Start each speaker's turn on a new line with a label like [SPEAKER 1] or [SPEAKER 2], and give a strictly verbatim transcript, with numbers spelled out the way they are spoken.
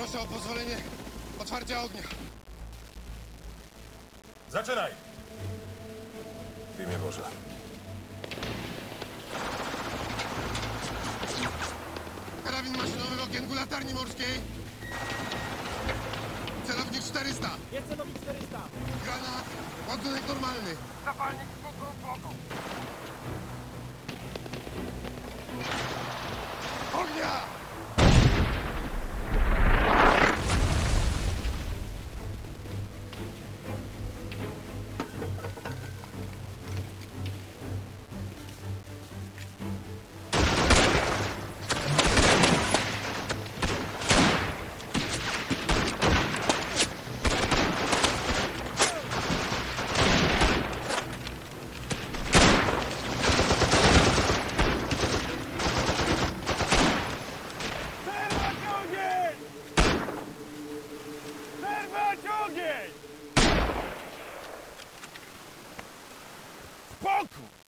[SPEAKER 1] Proszę o pozwolenie otwarcia ognia.
[SPEAKER 2] Zaczynaj! W imię Boże.
[SPEAKER 1] Karabin maszynowy w okienku latarni morskiej. Celownik czterysta.
[SPEAKER 3] Jest celownik czterysta.
[SPEAKER 1] Granat. Ładunek normalny.
[SPEAKER 4] Zapalnik z boku bloku.
[SPEAKER 1] Ognia!
[SPEAKER 4] Spokój!